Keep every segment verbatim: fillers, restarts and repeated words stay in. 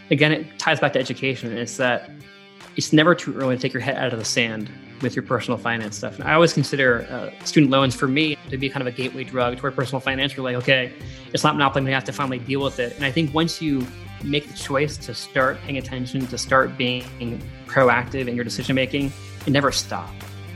again, it ties back to education. It's that it's never too early to take your head out of the sand with your personal finance stuff. And I always consider uh, student loans for me to be kind of a gateway drug toward personal finance. You're like, okay, it's not monopoly, we have to finally deal with it. And I think once you make the choice to start paying attention, to start being proactive in your decision making, it never stops.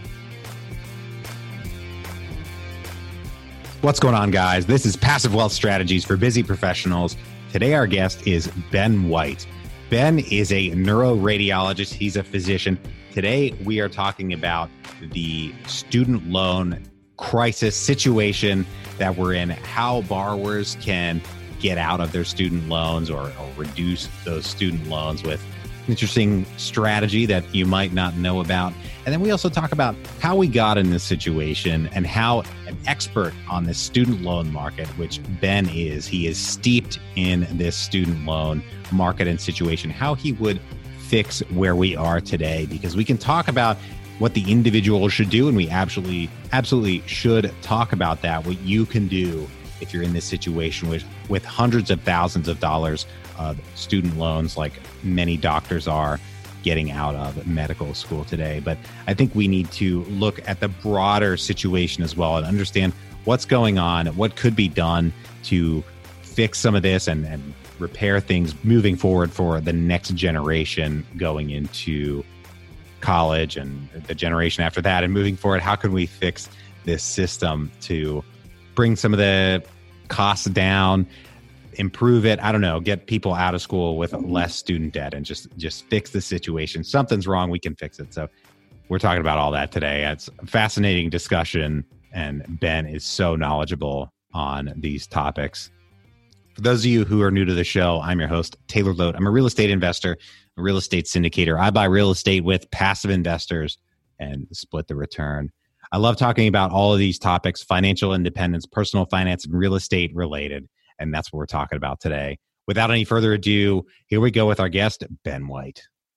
What's going on, guys? This is Passive Wealth Strategies for Busy Professionals. Today, our guest is Ben White. Ben is a neuroradiologist. He's a physician. Today, we are talking about the student loan crisis situation that we're in, how borrowers can get out of their student loans or, or reduce those student loans with interesting strategy that you might not know about. And then we also talk about how we got in this situation and how an expert on the student loan market, which Ben is, he is steeped in this student loan market and situation, how he would fix where we are today, because we can talk about what the individual should do, and we absolutely, absolutely should talk about that, what you can do if you're in this situation with, with hundreds of thousands of dollars of student loans, like many doctors are getting out of medical school today. But I think we need to look at the broader situation as well and understand what's going on, what could be done to fix some of this and, and repair things moving forward for the next generation going into college and the generation after that and moving forward. How can we fix this system to bring some of the costs down, improve it? I don't know, get people out of school with less student debt and just, just fix the situation. Something's wrong, we can fix it. So we're talking about all that today. It's a fascinating discussion, and Ben is so knowledgeable on these topics. For those of you who are new to the show, I'm your host, Taylor Loht. I'm a real estate investor, a real estate syndicator. I buy real estate with passive investors and split the return. I love talking about all of these topics: financial independence, personal finance, and real estate related. And that's what we're talking about today. Without any further ado, here we go with our guest, Ben White.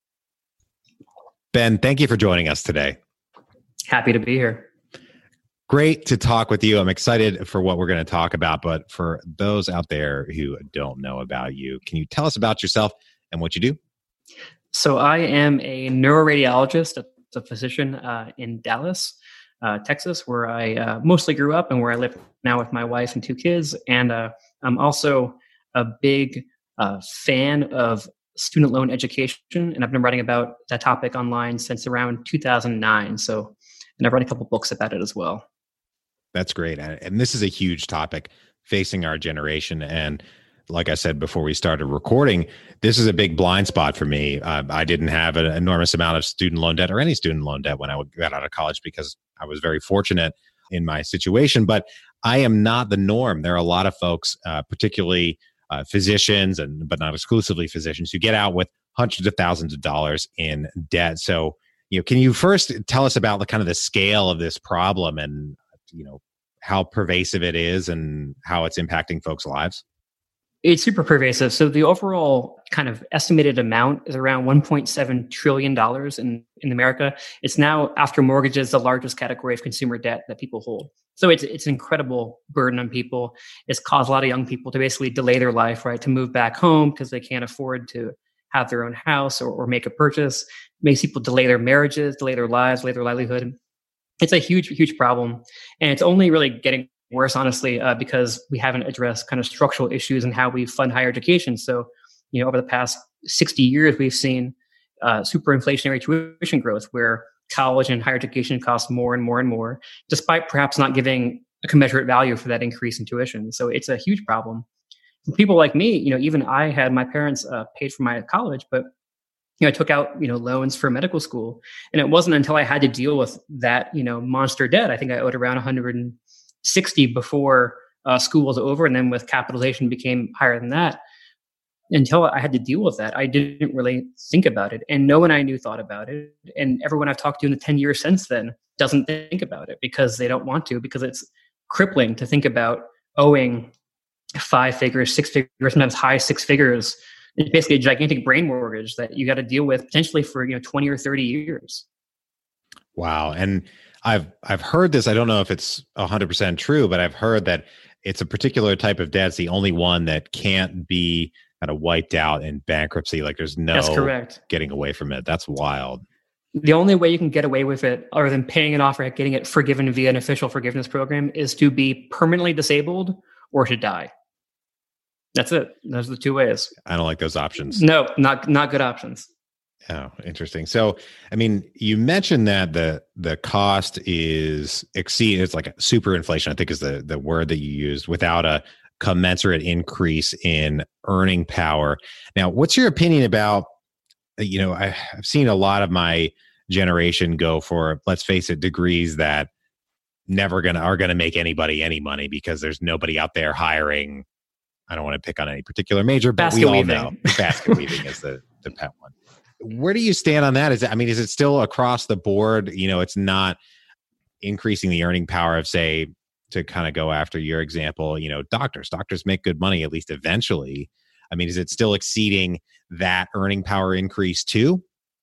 Ben, thank you for joining us today. Happy to be here. Great to talk with you. I'm excited for what we're going to talk about. But for those out there who don't know about you, can you tell us about yourself and what you do? So I am a neuroradiologist, a physician uh, in Dallas, uh, Texas, where I uh, mostly grew up and where I live now with my wife and two kids. And uh, I'm also a big uh, fan of student loan education, and I've been writing about that topic online since around two thousand nine. So, and I've read a couple books about it as well. That's great. And this is a huge topic facing our generation. And like I said before we started recording, this is a big blind spot for me. Uh, I didn't have an enormous amount of student loan debt or any student loan debt when I got out of college because I was very fortunate in my situation, but I am not the norm. There are a lot of folks, uh, particularly uh, physicians, and but not exclusively physicians, who get out with hundreds of thousands of dollars in debt. So, you know, can you first tell us about the kind of the scale of this problem and, you know, how pervasive it is and how it's impacting folks' lives? It's super pervasive. So the overall kind of estimated amount is around one point seven trillion dollars in, in America. It's now, after mortgages, the largest category of consumer debt that people hold. So it's it's an incredible burden on people. It's caused a lot of young people to basically delay their life, right? To move back home because they can't afford to have their own house or, or make a purchase. It makes people delay their marriages, delay their lives, delay their livelihood. It's a huge, huge problem. And it's only really getting worse, honestly, uh, because we haven't addressed kind of structural issues in how we fund higher education. So, you know, over the past sixty years, we've seen uh, super inflationary tuition growth where college and higher education costs more and more and more, despite perhaps not giving a commensurate value for that increase in tuition. So it's a huge problem. For people like me, you know, even I had my parents uh, paid for my college, but you know, I took out, you know, loans for medical school. And it wasn't until I had to deal with that, you know, monster debt. I think I owed around one hundred sixty before uh, school was over. And then with capitalization became higher than that. Until I had to deal with that, I didn't really think about it. And no one I knew thought about it. And everyone I've talked to in the ten years since then doesn't think about it because they don't want to, because it's crippling to think about owing five figures, six figures, sometimes high six figures. It's basically a gigantic brain mortgage that you got to deal with potentially for, you know, twenty or thirty years. Wow. And I've I've heard this. I don't know if it's one hundred percent true, but I've heard that it's a particular type of debt. It's the only one that can't be kind of wiped out in bankruptcy. Like there's no That's correct. getting away from it. That's wild. The only way you can get away with it, other than paying it off or getting it forgiven via an official forgiveness program, is to be permanently disabled or to die. That's it. Those are the two ways. I don't like those options. No, not not good options. Oh, interesting. So, I mean, you mentioned that the the cost is exceed. It's like super inflation, I think is the the word that you used, without a commensurate increase in earning power. Now, what's your opinion about? You know, I, I've seen a lot of my generation go for, let's face it, degrees that never gonna are gonna make anybody any money because there's nobody out there hiring. I don't want to pick on any particular major, but basket we all weaving. know basket weaving is the the pet one. Where do you stand on that? Is it, I mean, is it still across the board? You know, it's not increasing the earning power of, say, to kind of go after your example, you know, doctors. Doctors make good money, at least eventually. I mean, is it still exceeding that earning power increase too?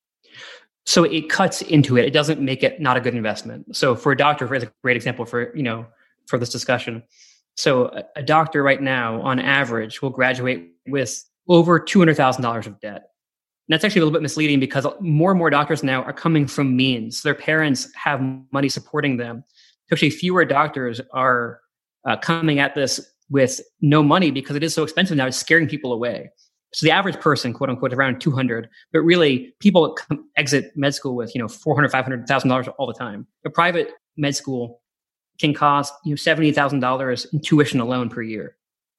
So it cuts into it. It doesn't make it not a good investment. So for a doctor, for a great example for, you know, for this discussion. So a, a doctor right now, on average, will graduate with over two hundred thousand dollars of debt. And that's actually a little bit misleading because more and more doctors now are coming from means. Their parents have money supporting them. Actually, fewer doctors are uh, coming at this with no money because it is so expensive now. It's scaring people away. So the average person, quote unquote, around two hundred, but really people come, exit med school with, you know, four hundred thousand dollars, five hundred thousand dollars all the time. A private med school can cost, you know, seventy thousand dollars in tuition alone per year.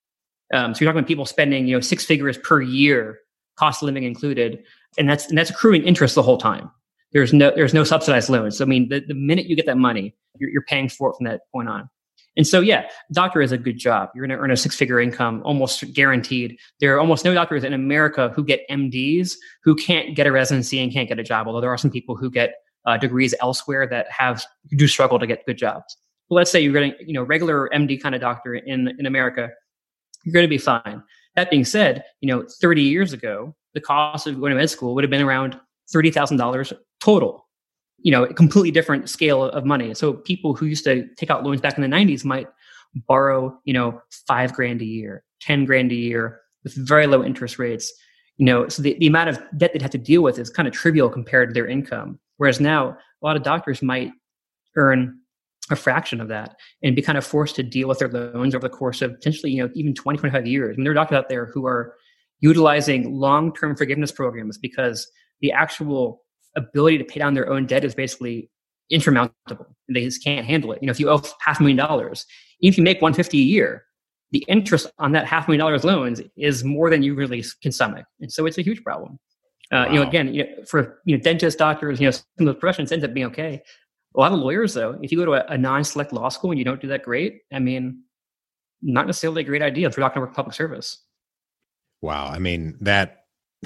Um, so you're talking about people spending, you know, six figures per year, cost of living included, and that's and that's accruing interest the whole time. There's no there's no subsidized loans. So I mean, the, the minute you get that money, you're, you're paying for it from that point on. And so, yeah, doctor is a good job. You're going to earn a six-figure income, almost guaranteed. There are almost no doctors in America who get M Ds who can't get a residency and can't get a job. Although there are some people who get uh, degrees elsewhere that have do struggle to get good jobs. But let's say you're getting, you know, regular M D kind of doctor in in America, you're going to be fine. That being said, you know, thirty years ago, the cost of going to med school would have been around thirty thousand dollars total. You know, a completely different scale of money. So people who used to take out loans back in the nineties might borrow, you know, five grand a year, ten grand a year with very low interest rates. You know, so the, the amount of debt they'd have to deal with is kind of trivial compared to their income. Whereas now a lot of doctors might earn a fraction of that and be kind of forced to deal with their loans over the course of potentially, you know, even twenty, twenty-five years. I mean, there are doctors out there who are utilizing long-term forgiveness programs because the actual ability to pay down their own debt is basically insurmountable. They just can't handle it. You know, if you owe half a million dollars, even if you make one hundred fifty a year, the interest on that half million dollars loans is more than you really can stomach. And so it's a huge problem. Uh, wow. You know, again, you know, for, you know, dentists, doctors, you know, some of the professions ends up being okay. A lot of lawyers, though, if you go to a, a non-select law school and you don't do that great, I mean, not necessarily a great idea if you're not going to work public service. Wow. I mean, that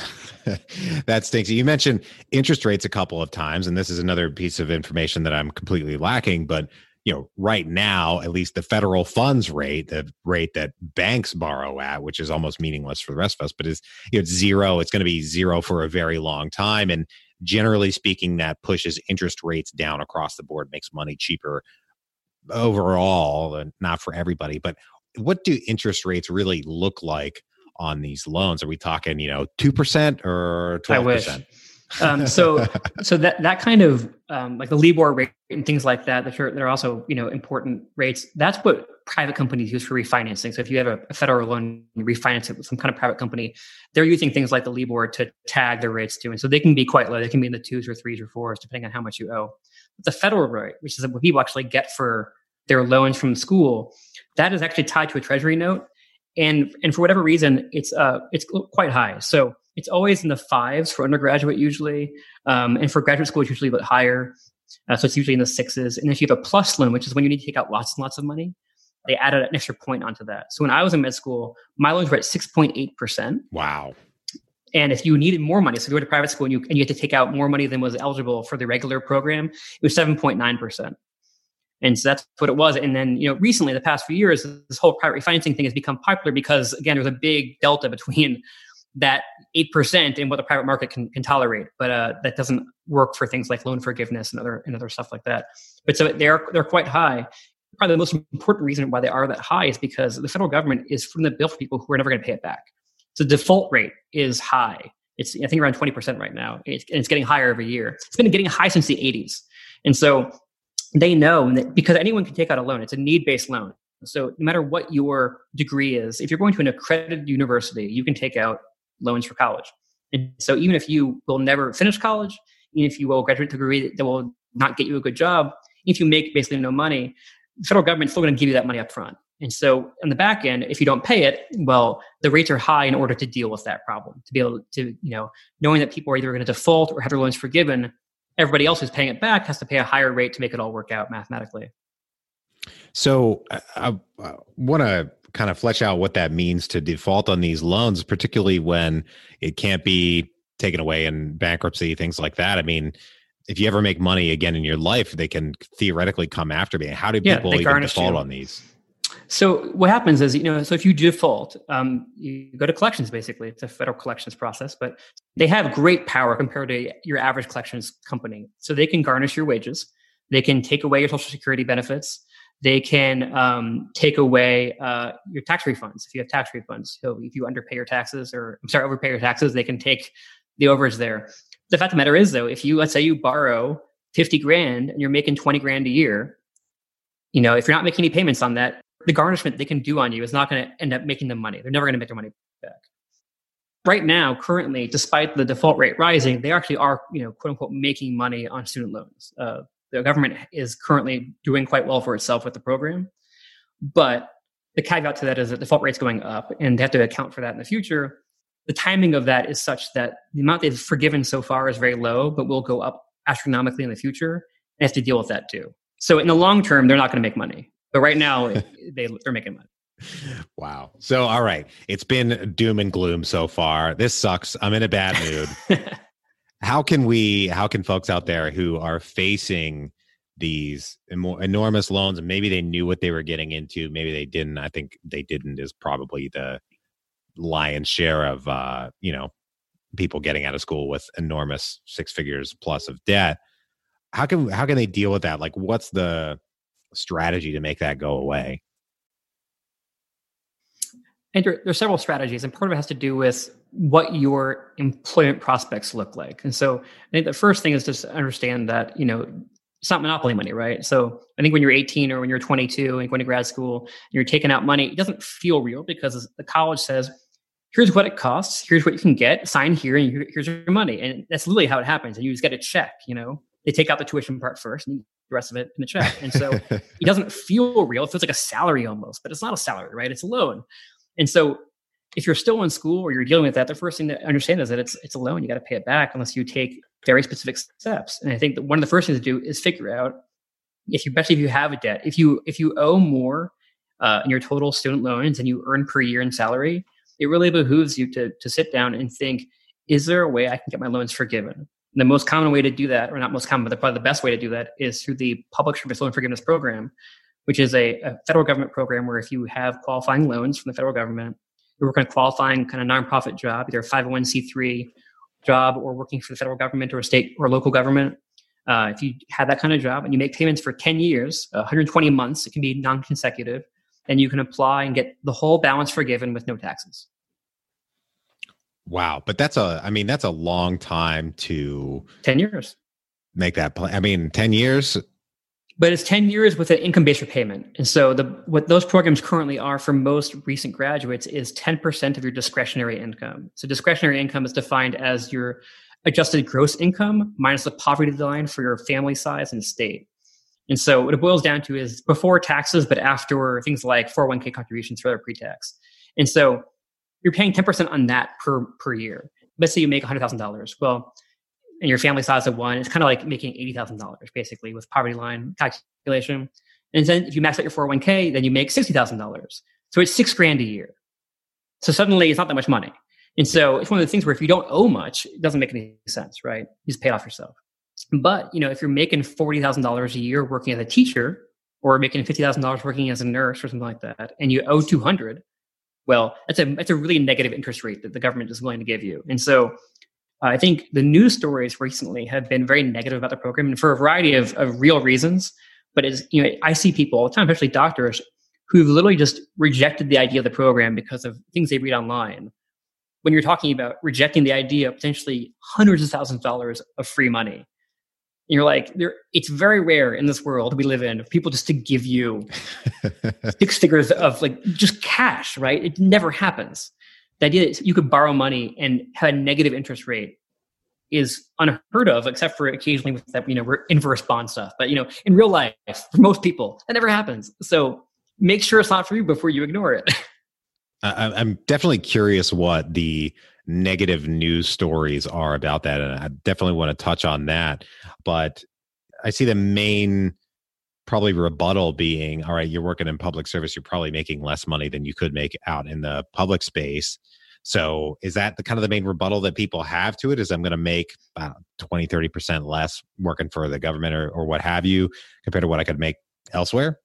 that stinks. You mentioned interest rates a couple of times, and this is another piece of information that I'm completely lacking. But, you know, right now, at least the federal funds rate, the rate that banks borrow at, which is almost meaningless for the rest of us, but is, you know, it's zero. It's going to be zero for a very long time. And generally speaking, that pushes interest rates down across the board, makes money cheaper overall, and not for everybody. But what do interest rates really look like on these loans? Are we talking, you know, two percent or twelve percent? I wish. um, so, so that, that kind of, um, like the LIBOR rate and things like that, that are, that are also, you know, important rates. That's what private companies use for refinancing. So if you have a, a federal loan, you refinance it with some kind of private company, they're using things like the LIBOR to tag their rates to. And so they can be quite low. They can be in the twos or threes or fours, depending on how much you owe. But the federal rate, which is what people actually get for their loans from school, that is actually tied to a treasury note. And and for whatever reason, it's uh it's quite high. So it's always in the fives for undergraduate usually, um, and for graduate school it's usually a bit higher. Uh, so it's usually in the sixes. And if you have a plus loan, which is when you need to take out lots and lots of money, they added an extra point onto that. So when I was in med school, my loans were at six point eight percent. Wow. And if you needed more money, so if you went to private school and you and you had to take out more money than was eligible for the regular program, it was seven point nine percent. And so that's what it was. And then, you know, recently, the past few years, this whole private refinancing thing has become popular because, again, there's a big delta between that eight percent and what the private market can, can tolerate. But uh, that doesn't work for things like loan forgiveness and other and other stuff like that. But so they're they're quite high. Probably the most important reason why they are that high is because the federal government is footing the bill for people who are never going to pay it back. So the default rate is high. It's, I think, around twenty percent right now. It's, and it's getting higher every year. It's been getting high since the eighties. And so they know that because anyone can take out a loan, it's a need-based loan. So no matter what your degree is, if you're going to an accredited university, you can take out loans for college. And so even if you will never finish college, even if you will graduate degree that will not get you a good job, if you make basically no money, the federal government's still going to give you that money up front. And so on the back end, if you don't pay it, well, the rates are high in order to deal with that problem, to be able to, you know, knowing that people are either going to default or have their loans forgiven, everybody else who's paying it back has to pay a higher rate to make it all work out mathematically. So I, I want to kind of flesh out what that means to default on these loans, particularly when it can't be taken away in bankruptcy, things like that. I mean, if you ever make money again in your life, they can theoretically come after me. How do people yeah, even default you. on these? So what happens is, you know, so if you default, um, you go to collections, basically. It's a federal collections process, but they have great power compared to your average collections company. So they can garnish your wages. They can take away your Social Security benefits. They can um, take away uh, your tax refunds if you have tax refunds. So if you underpay your taxes or, I'm sorry, overpay your taxes, they can take the overage there. The fact of the matter is, though, if you, let's say you borrow fifty grand and you're making twenty grand a year, you know, if you're not making any payments on that, the garnishment they can do on you is not going to end up making them money. They're never going to make their money back. Right now, currently, despite the default rate rising, they actually are, you know, quote unquote, making money on student loans. Uh, the government is currently doing quite well for itself with the program. But the caveat to that is that default rate's going up, and they have to account for that in the future. The timing of that is such that the amount they've forgiven so far is very low, but will go up astronomically in the future, and they have to deal with that too. So in the long term, they're not going to make money. But right now, they, they're making money. Wow. So, all right. It's been doom and gloom so far. This sucks. I'm in a bad mood. How can we, how can folks out there who are facing these enormous loans and maybe they knew what they were getting into, maybe they didn't, I think they didn't is probably the lion's share of, uh, you know, people getting out of school with enormous six figures plus of debt. How can, how can they deal with that? Like, what's the strategy to make that go away? And there, there are several strategies, and part of it has to do with what your employment prospects look like. And so I think the first thing is just to understand that, you know, it's not monopoly money, right? So I think when you're eighteen or when you're twenty-two and going to grad school, and you're taking out money, it doesn't feel real because the college says, here's what it costs, here's what you can get, sign here, and here's your money. And that's literally how it happens. And you just get a check, you know? They take out the tuition part first and the rest of it in the check. And so it doesn't feel real. It feels like a salary almost, but it's not a salary, right? It's a loan. And so if you're still in school or you're dealing with that, the first thing to understand is that it's it's a loan. You got to pay it back unless you take very specific steps. And I think that one of the first things to do is figure out if you, especially if you have a debt, if you if you owe more uh, in your total student loans than you earn per year in salary, it really behooves you to to sit down and think, is there a way I can get my loans forgiven? And the most common way to do that, or not most common, but probably the best way to do that, is through the Public Service Loan Forgiveness Program, which is a, a federal government program where if you have qualifying loans from the federal government, you work on a qualifying kind of nonprofit job, either a five oh one c three job or working for the federal government or a state or local government. Uh, if you have that kind of job and you make payments for ten years, one hundred twenty months, it can be non-consecutive, then you can apply and get the whole balance forgiven with no taxes. Wow. But that's a, I mean, that's a long time to ten years. Make that plan. I mean, ten years. But it's ten years with an income-based repayment. And so the what those programs currently are for most recent graduates is ten percent of your discretionary income. So discretionary income is defined as your adjusted gross income minus the poverty line for your family size and state. And so what it boils down to is before taxes, but after things like four oh one k contributions for other pre-tax. And so you're paying ten percent on that per, per year. Let's say you make one hundred thousand dollars. Well, and your family size of one, it's kind of like making eighty thousand dollars basically with poverty line calculation. And then if you max out your four oh one k, then you make sixty thousand dollars. So it's six grand a year. So suddenly it's not that much money. And so it's one of the things where if you don't owe much, it doesn't make any sense, right? You just pay it off yourself. But, you know, if you're making forty thousand dollars a year working as a teacher or making fifty thousand dollars working as a nurse or something like that, and you owe two hundred, well, that's a, that's a really negative interest rate that the government is willing to give you. And so Uh, I think the news stories recently have been very negative about the program, and for a variety of, of real reasons. But it's, you know, I see people all the time, especially doctors, who've literally just rejected the idea of the program because of things they read online. when you're talking about rejecting the idea of potentially hundreds of thousands of dollars of free money. And you're like, there, it's very rare in this world we live in, people just to give you six figures of like just cash, right? It never happens. The idea that you could borrow money and have a negative interest rate is unheard of, except for occasionally with that, you know, inverse bond stuff. But, you know, in real life, for most people, that never happens. So make sure it's not for you before you ignore it. I, I'm definitely curious what the negative news stories are about that. And I definitely want to touch on that. But I see the main probably rebuttal being, all right, you're working in public service, you're probably making less money than you could make out in the public space. So is that the kind of the main rebuttal that people have to it, is I'm going to make about twenty, thirty percent less working for the government or, or what have you, compared to what I could make elsewhere?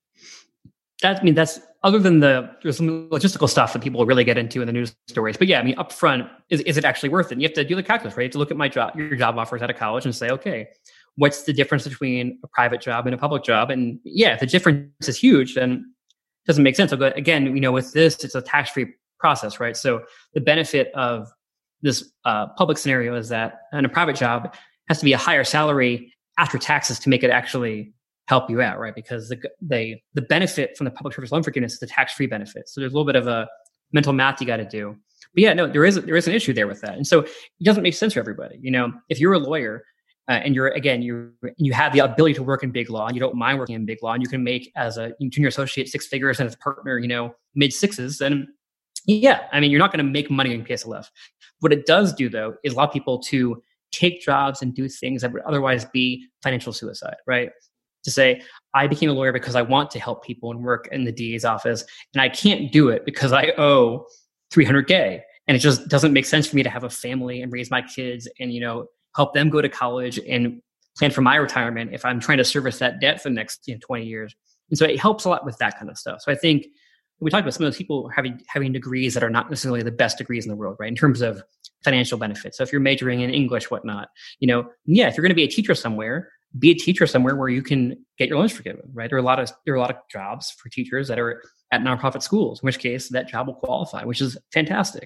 That, I mean, that's other than the, there's some logistical stuff that people really get into in the news stories. But yeah, I mean, up front, is, is it actually worth it? And you have to do the calculus, right? You have to look at my job, your job offers out of college and say, okay, what's the difference between a private job and a public job? And yeah, if the difference is huge, then it doesn't make sense. So again, you know, with this, it's a tax-free process, right? So the benefit of this uh, public scenario is that in a private job has to be a higher salary after taxes to make it actually help you out, right? Because the the the benefit from the public service loan forgiveness is the tax-free benefit. So there's a little bit of a mental math you got to do. But yeah, no, there is there is an issue there with that, and so it doesn't make sense for everybody. You know, if you're a lawyer uh, and you're again you you have the ability to work in big law and you don't mind working in big law and you can make as a junior associate six figures and as a partner, you know, mid sixes, then yeah, I mean, you're not going to make money in P S L F. What it does do, though, is allow people to take jobs and do things that would otherwise be financial suicide, right? To say, I became a lawyer because I want to help people and work in the D A's office, and I can't do it because I owe three hundred K, and it just doesn't make sense for me to have a family and raise my kids and, you know, help them go to college and plan for my retirement if I'm trying to service that debt for the next, you know, twenty years. And so it helps a lot with that kind of stuff. So I think we talked about some of those people having having degrees that are not necessarily the best degrees in the world, right? In terms of financial benefits. So if you're majoring in English, whatnot, you know, yeah, if you're going to be a teacher somewhere, be a teacher somewhere where you can get your loans forgiven, right? There are a lot of there are a lot of jobs for teachers that are at nonprofit schools, in which case that job will qualify, which is fantastic.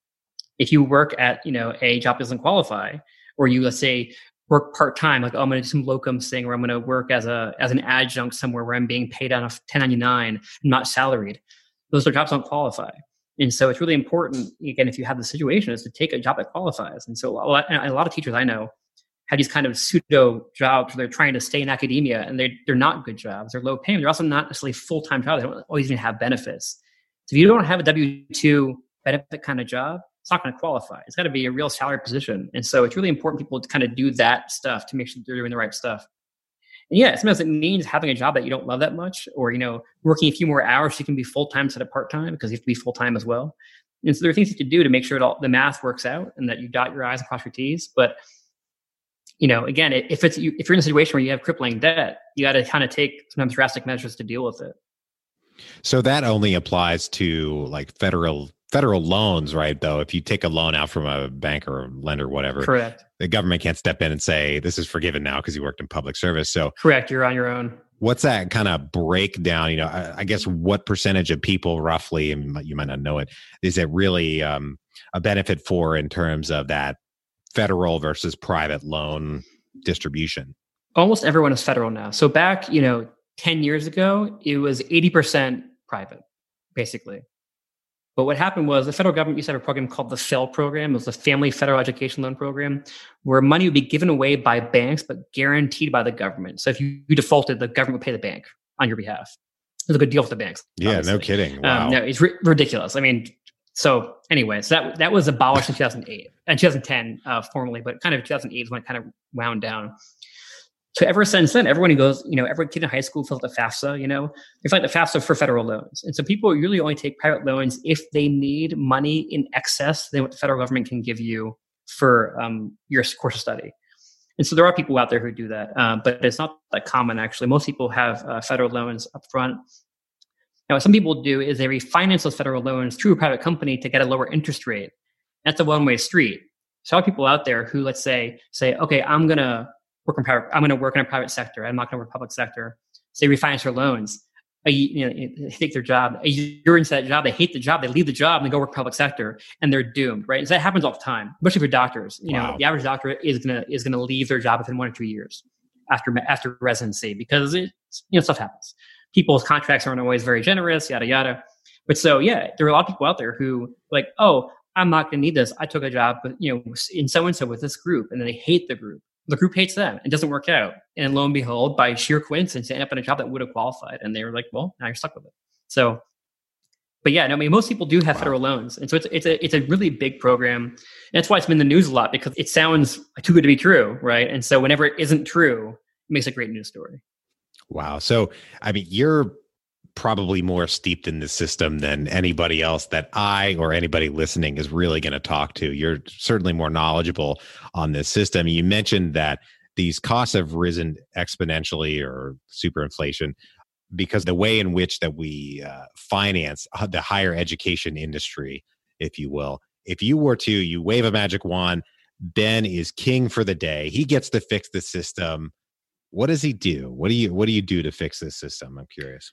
If you work at, you know, a job that doesn't qualify, or you, let's say, work part-time, like, oh, I'm going to do some locums thing where I'm going to work as a as an adjunct somewhere where I'm being paid on a ten ninety-nine, not salaried. Those jobs don't qualify. And so it's really important, again, if you have the situation, is to take a job that qualifies. And so a lot, a lot of teachers I know have these kind of pseudo jobs where they're trying to stay in academia, and they're, they're not good jobs. They're low paying. They're also not necessarily full-time jobs. They don't always even have benefits. So if you don't have a W two benefit kind of job, it's not going to qualify. It's got to be a real salary position. And so it's really important people to kind of do that stuff to make sure they're doing the right stuff. And yeah, sometimes it means having a job that you don't love that much, or, you know, working a few more hours so you can be full-time instead of part-time, because you have to be full-time as well. And so there are things you can do to make sure it all, the math works out and that you dot your I's and cross your T's. But, you know, again, if it's if you're in a situation where you have crippling debt, you got to kind of take sometimes drastic measures to deal with it. So that only applies to like federal federal loans, right? Though, if you take a loan out from a bank or lender, whatever, correct, the government can't step in and say this is forgiven now because you worked in public service. So correct, you're on your own. What's that kind of breakdown? You know, I, I guess what percentage of people, roughly, and you might not know it, is it really um, a benefit for in terms of that federal versus private loan distribution? Almost everyone is federal now. So back, you know, ten years ago, it was eighty percent private, basically. But what happened was the federal government used to have a program called the FFEL program. It was the Family Federal Education Loan Program, where money would be given away by banks, but guaranteed by the government. So if you, you defaulted, the government would pay the bank on your behalf. It was a good deal for the banks. Yeah, obviously. No kidding. Wow. Um, no, it's ri- ridiculous. I mean, so anyway, so that that was abolished in two thousand eight and two thousand ten uh, formally, but kind of two thousand eight is when it kind of wound down. So ever since then, everyone who goes, you know, every kid in high school fills out the FAFSA, you know, they fill out the FAFSA for federal loans. And so people really only take private loans if they need money in excess than what the federal government can give you for um, your course of study. And so there are people out there who do that, uh, but it's not that common, actually. Most people have uh, federal loans up front. Now, what some people do is they refinance those federal loans through a private company to get a lower interest rate. That's a one-way street. So there are people out there who, let's say, say, okay, I'm going to work in private, I'm going to work in a private sector. I'm not going to work public sector. So they refinance their loans. a, you know, they take their job, a year into that job, they hate the job, they leave the job and they go work public sector and they're doomed, right? And so that happens all the time, especially for doctors. You wow. know, the average doctor is gonna is gonna leave their job within one or two years after after residency because it, you know, stuff happens. People's contracts aren't always very generous, yada yada. But so yeah, there are a lot of people out there who like, oh, I'm not gonna need this. I took a job, but you know, in so and so with this group, and then they hate the group. The group hates them. It doesn't work out. And lo and behold, by sheer coincidence, they end up in a job that would have qualified. And they were like, well, now you're stuck with it. So, but yeah, no, I mean, most people do have wow. federal loans. And so it's, it's a, it's a really big program. And that's why it's been in the news a lot, because it sounds too good to be true. Right. And so whenever it isn't true, it makes a great news story. Wow. So, I mean, you're probably more steeped in the system than anybody else that I or anybody listening is really going to talk to. You're certainly more knowledgeable on this system. You mentioned that these costs have risen exponentially or superinflation because the way in which that we uh, finance the higher education industry, if you will. If you were to, you wave a magic wand, Ben is king for the day. He gets to fix the system. What does he do? What do you, what do you do to fix this system? I'm curious.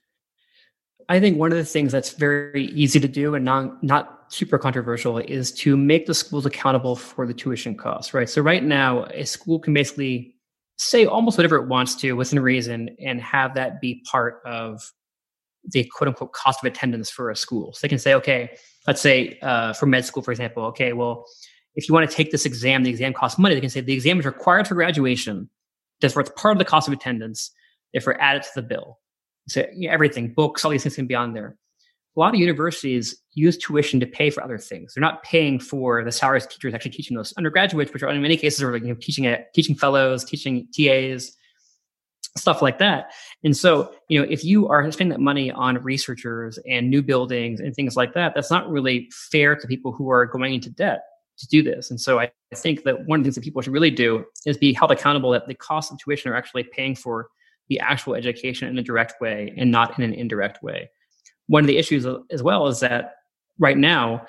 I think one of the things that's very easy to do and not, not super controversial is to make the schools accountable for the tuition costs, right? So right now, a school can basically say almost whatever it wants to within reason and have that be part of the quote unquote cost of attendance for a school. So they can say, okay, let's say uh, for med school, for example, okay, well, if you want to take this exam, the exam costs money. They can say the exam is required for graduation. Therefore, it's part of the cost of attendance. Therefore, add it to the bill. So you know, everything, books, all these things can be on there. A lot of universities use tuition to pay for other things. They're not paying for the salaries of teachers actually teaching those undergraduates, which are in many cases are like, you know, teaching it, teaching fellows, teaching T As, stuff like that. And so, you know, if you are spending that money on researchers and new buildings and things like that, that's not really fair to people who are going into debt to do this. And so I think that one of the things that people should really do is be held accountable that the costs of tuition are actually paying for the actual education in a direct way and not in an indirect way. One of the issues as well is that right now,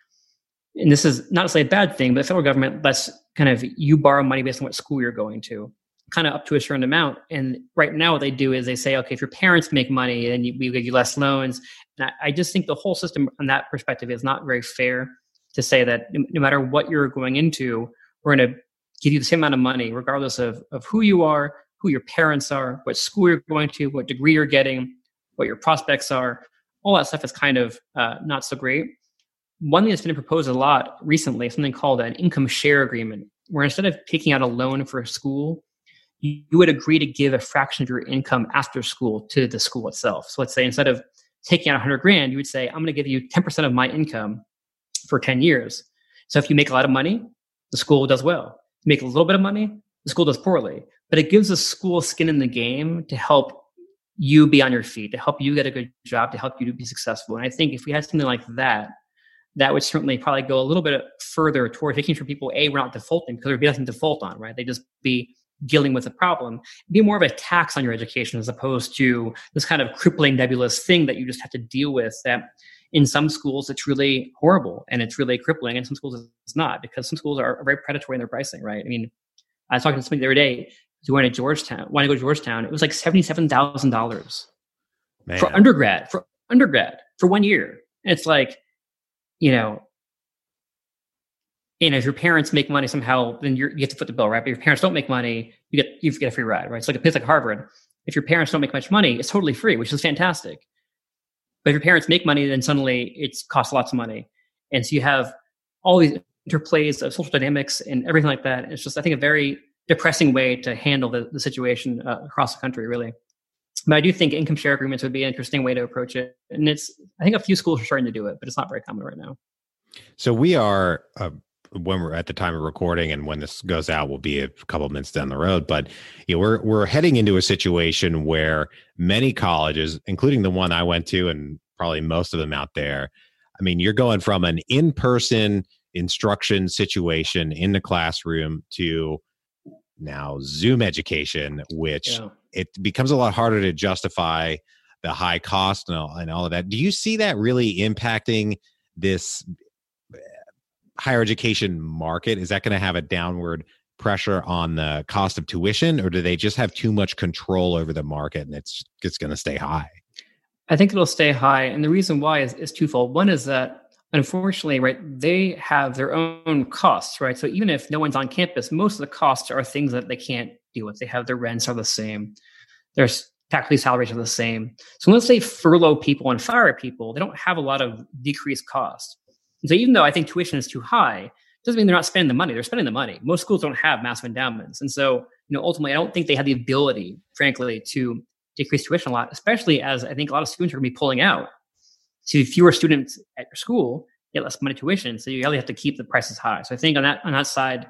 and this is not to say a bad thing, but the federal government lets kind of you borrow money based on what school you're going to, kind of up to a certain amount. And right now what they do is they say, okay, if your parents make money, then you, we give you less loans. And I, I just think the whole system from that perspective is not very fair to say that no, no matter what you're going into, we're going to give you the same amount of money, regardless of, of who you are, who your parents are, what school you're going to, what degree you're getting, what your prospects are. All that stuff is kind of uh, not so great. One thing that's been proposed a lot recently is something called an income share agreement, where instead of taking out a loan for a school, you, you would agree to give a fraction of your income after school to the school itself. So let's say instead of taking out a hundred grand, you would say, I'm going to give you ten percent of my income for ten years. So if you make a lot of money, the school does well. You make a little bit of money, the school does poorly. But it gives the school skin in the game to help you be on your feet, to help you get a good job, to help you to be successful. And I think if we had something like that, that would certainly probably go a little bit further towards making sure people, A, we're not defaulting, because there'd be nothing to default on, right? They'd just be dealing with the problem. It'd be more of a tax on your education as opposed to this kind of crippling, nebulous thing that you just have to deal with that in some schools it's really horrible and it's really crippling, and some schools it's not, because some schools are very predatory in their pricing, right? I mean, I was talking to somebody the other day who went to Georgetown, wanted to go to Georgetown. It was like seventy-seven thousand dollars for undergrad, for undergrad, for one year. And it's like, you know, and if your parents make money somehow, then you're, you have to foot the bill, right? But if your parents don't make money, you get you get a free ride, right? So like a place like Harvard, if your parents don't make much money, it's totally free, which is fantastic. But if your parents make money, then suddenly it costs lots of money. And so you have all these interplays of social dynamics and everything like that. And it's just, I think, a very depressing way to handle the, the situation uh, across the country, really. But I do think income share agreements would be an interesting way to approach it. And it's, I think a few schools are starting to do it, but it's not very common right now. So we are, uh, when we're at the time of recording and when this goes out, will be a couple of minutes down the road, but you know, we're, we're heading into a situation where many colleges, including the one I went to and probably most of them out there, I mean, you're going from an in-person instruction situation in the classroom to now Zoom education, which yeah. it becomes a lot harder to justify the high cost and all, and all of that. Do you see that really impacting this higher education market? Is that going to have a downward pressure on the cost of tuition, or do they just have too much control over the market and it's it's going to stay high? I think it'll stay high. And the reason why is, is twofold. One is that, unfortunately, right, they have their own costs, right? So even if no one's on campus, most of the costs are things that they can't deal with. They have their rents are the same. Their faculty salaries are the same. So unless they furlough people and fire people, they don't have a lot of decreased cost. And so even though I think tuition is too high, doesn't mean they're not spending the money. They're spending the money. Most schools don't have massive endowments. And so, you know, ultimately, I don't think they have the ability, frankly, to decrease tuition a lot, especially as I think a lot of students are going to be pulling out. So fewer students at your school, get less money tuition. So you really have to keep the prices high. So I think on that on that side,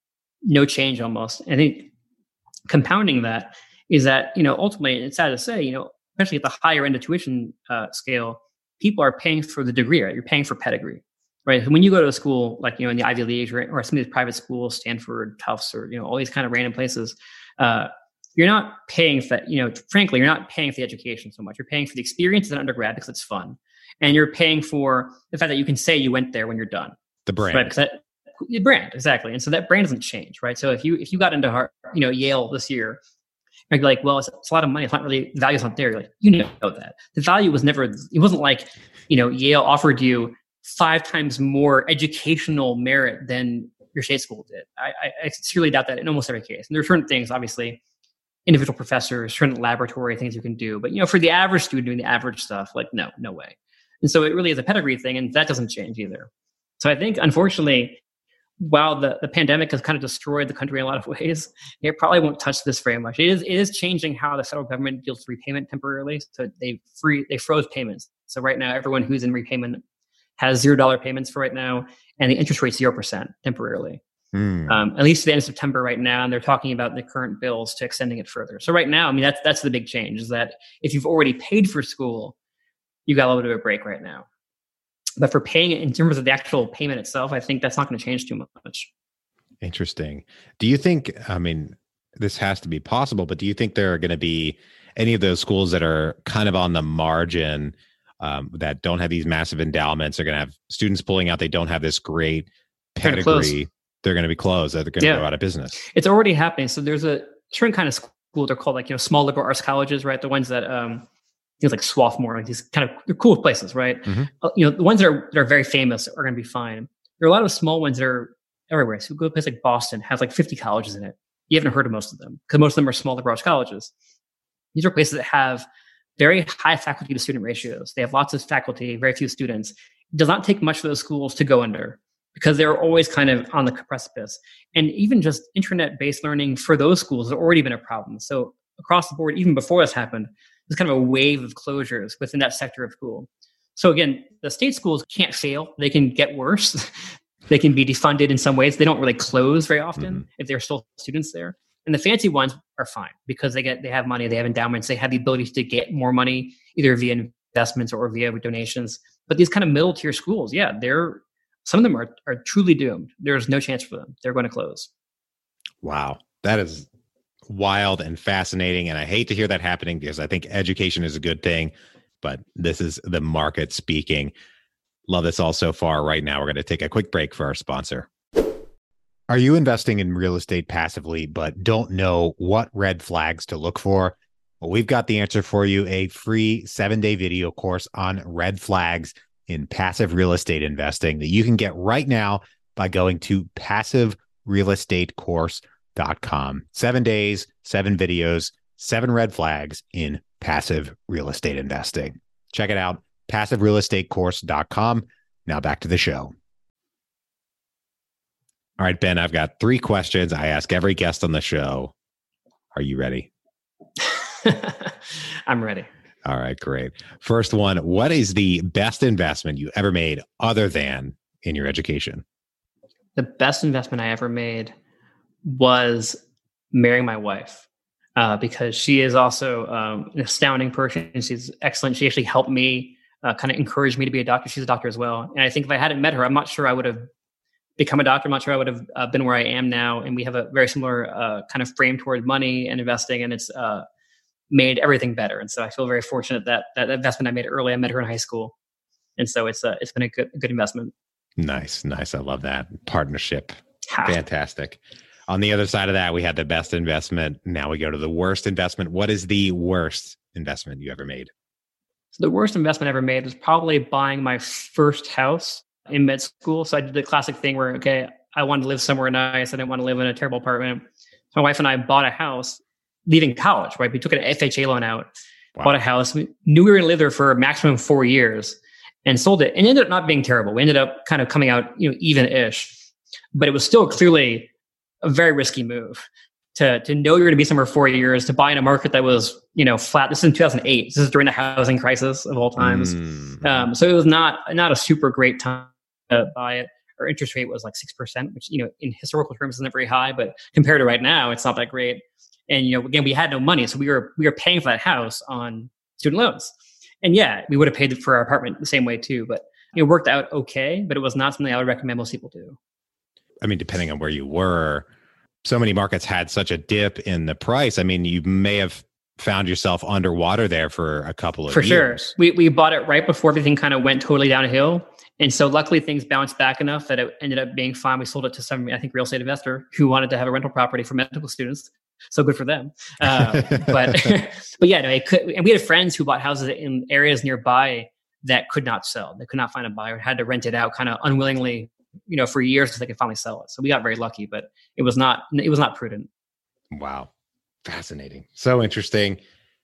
no change almost. I think compounding that is that, you know, ultimately, it's sad to say, you know, especially at the higher end of tuition uh, scale, people are paying for the degree, right? You're paying for pedigree. Right. When you go to a school like, you know, in the Ivy League or, or some of these private schools, Stanford, Tufts, or, you know, all these kind of random places, uh, you're not paying for, you know, frankly, you're not paying for the education so much. You're paying for the experience as an undergrad because it's fun. And you're paying for the fact that you can say you went there when you're done. The brand. Right. Because that, the brand, exactly. And so that brand doesn't change. Right. So if you if you got into, you know, Yale this year, you're like, well, it's, it's a lot of money. It's not really, the value's not there. You're like, you know that. The value was never, it wasn't like, you know, Yale offered you five times more educational merit than your state school did. I, I, I sincerely doubt that in almost every case. And there are certain things, obviously, individual professors, certain laboratory things you can do. But, you know, for the average student doing the average stuff, like, no, no way. And so it really is a pedigree thing, and that doesn't change either. So I think, unfortunately, while the, the pandemic has kind of destroyed the country in a lot of ways, it probably won't touch this very much. It is it is changing how the federal government deals with repayment temporarily. So they free they froze payments. So right now, everyone who's in repayment has zero dollar payments for right now, and the interest rate's zero percent temporarily. Mm. Um, at least to the end of September right now, and they're talking about the current bills to extending it further. So right now, I mean, that's that's the big change, is that if you've already paid for school, you got a little bit of a break right now. But for paying it in terms of the actual payment itself, I think that's not going to change too much. Interesting. Do you think, I mean, this has to be possible, but do you think there are going to be any of those schools that are kind of on the margin, Um, that don't have these massive endowments? They're going to have students pulling out. They don't have this great pedigree. They're going to be closed. They're going to yeah. go out of business. It's already happening. So there's a certain kind of school. They're called like, you know, small liberal arts colleges, right? The ones that, um, things like Swarthmore, like these kind of, they're cool places, right? Mm-hmm. Uh, you know, the ones that are, that are very famous are going to be fine. There are a lot of small ones that are everywhere. So go to a place like Boston, has like fifty colleges in it. You haven't heard of most of them because most of them are small liberal arts colleges. These are places that have very high faculty to student ratios. They have lots of faculty, very few students. It does not take much for those schools to go under because they're always kind of on the precipice. And even just internet-based learning for those schools has already been a problem. So across the board, even before this happened, there's kind of a wave of closures within that sector of school. So again, the state schools can't fail. They can get worse. They can be defunded in some ways. They don't really close very often mm-hmm. if there are still students there. And the fancy ones are fine because they get they have money, they have endowments, they have the ability to get more money either via investments or via donations. But these kind of middle tier schools, yeah, they're some of them are are truly doomed. There's no chance for them. They're going to close. Wow, that is wild and fascinating. And I hate to hear that happening because I think education is a good thing, but this is the market speaking. Love this all so far. Right now, we're going to take a quick break for our sponsor. Are you investing in real estate passively, but don't know what red flags to look for? Well, we've got the answer for you, a free seven-day video course on red flags in passive real estate investing that you can get right now by going to passive real estate course dot com. Seven days, seven videos, seven red flags in passive real estate investing. Check it out, passive real estate course dot com. Now back to the show. All right, Ben, I've got three questions I ask every guest on the show. Are you ready? I'm ready. All right, great. First one, what is the best investment you ever made other than in your education? The best investment I ever made was marrying my wife uh, because she is also um, an astounding person. She's excellent. She actually helped me, uh, kind of encouraged me to be a doctor. She's a doctor as well. And I think if I hadn't met her, I'm not sure I would have become a doctor. I'm not sure I would have uh, been where I am now. And we have a very similar uh, kind of frame toward money and investing, and it's uh, made everything better. And so I feel very fortunate that that investment I made early, I met her in high school. And so it's uh, it's been a good, a good investment. Nice, nice. I love that. Partnership. Ha. Fantastic. On the other side of that, we had the best investment. Now we go to the worst investment. What is the worst investment you ever made? So the worst investment I ever made was probably buying my first house in med school. So I did the classic thing where, okay, I wanted to live somewhere nice. I didn't want to live in a terrible apartment. So my wife and I bought a house leaving college, right? We took an F H A loan out, wow. bought a house. We knew we were going to live there for a maximum of four years and sold it. And it ended up not being terrible. We ended up kind of coming out, you know, even-ish, but it was still clearly a very risky move to, to know you're going to be somewhere for four years, to buy in a market that was, you know, flat. This is in two thousand eight. This is during the housing crisis of all times. Mm. Um, so it was not, not a super great time to buy it. Our interest rate was like six percent, which, you know, in historical terms isn't very high, but compared to right now, it's not that great. And, you know, again, we had no money. So we were, we were paying for that house on student loans. And yeah, we would have paid for our apartment the same way too, but it worked out okay, but it was not something I would recommend most people do. I mean, depending on where you were, so many markets had such a dip in the price. I mean, you may have found yourself underwater there for a couple of for years. For sure. We we bought it right before everything kind of went totally downhill. And so luckily things bounced back enough that it ended up being fine. We sold it to some, I think, real estate investor who wanted to have a rental property for medical students. So good for them. Uh, but but yeah, no, it could, and we had friends who bought houses in areas nearby that could not sell. They could not find a buyer, had to rent it out kind of unwillingly, you know, for years until they could finally sell it. So we got very lucky, but it was not, it was not prudent. Wow. Fascinating. So interesting.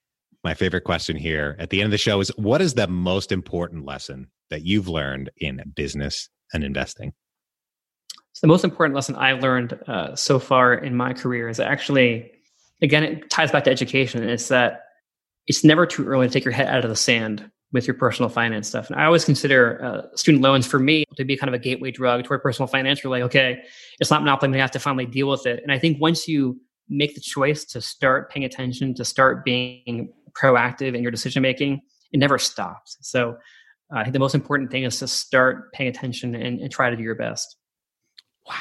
My favorite question here at the end of the show is, what is the most important lesson that you've learned in business and investing? So the most important lesson I learned uh, so far in my career is actually, again, it ties back to education. It's that it's never too early to take your head out of the sand with your personal finance stuff. And I always consider uh, student loans for me to be kind of a gateway drug toward personal finance. You're like, okay, it's not monopoly. I'm going to have to finally deal with it. And I think once you make the choice to start paying attention, to start being proactive in your decision-making, it never stops. So uh, I think the most important thing is to start paying attention and, and try to do your best. Wow.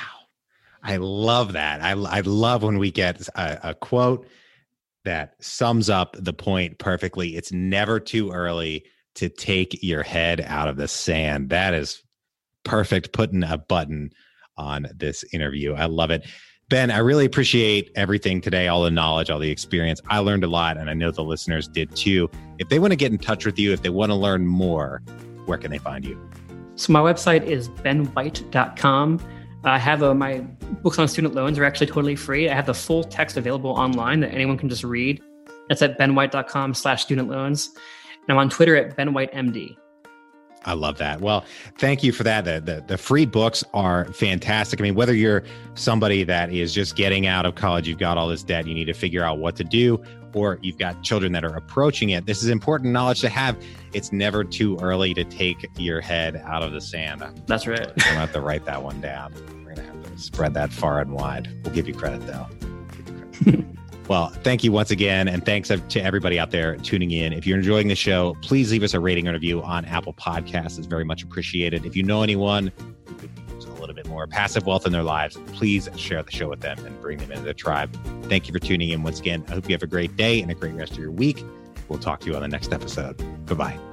I love that. I, I love when we get a, a quote that sums up the point perfectly. It's never too early to take your head out of the sand. That is perfect, putting a button on this interview. I love it. Ben, I really appreciate everything today, all the knowledge, all the experience. I learned a lot, and I know the listeners did too. If they want to get in touch with you, if they want to learn more, where can they find you? So my website is ben white dot com. I have a, my books on student loans are actually totally free. I have the full text available online that anyone can just read. That's at ben white dot com slash student loans. And I'm on Twitter at ben white M D. I love that. Well, thank you for that. The, the the free books are fantastic. I mean, whether you're somebody that is just getting out of college, you've got all this debt, you need to figure out what to do, or you've got children that are approaching it, this is important knowledge to have. It's never too early to take your head out of the sand. That's right. I'm going to have to write that one down. We're going to have to spread that far and wide. We'll give you credit, though. Give you credit. Well, thank you once again. And thanks to everybody out there tuning in. If you're enjoying the show, please leave us a rating or review on Apple Podcasts. It's very much appreciated. If you know anyone who could use a little bit more passive wealth in their lives, please share the show with them and bring them into the tribe. Thank you for tuning in once again. I hope you have a great day and a great rest of your week. We'll talk to you on the next episode. Bye-bye.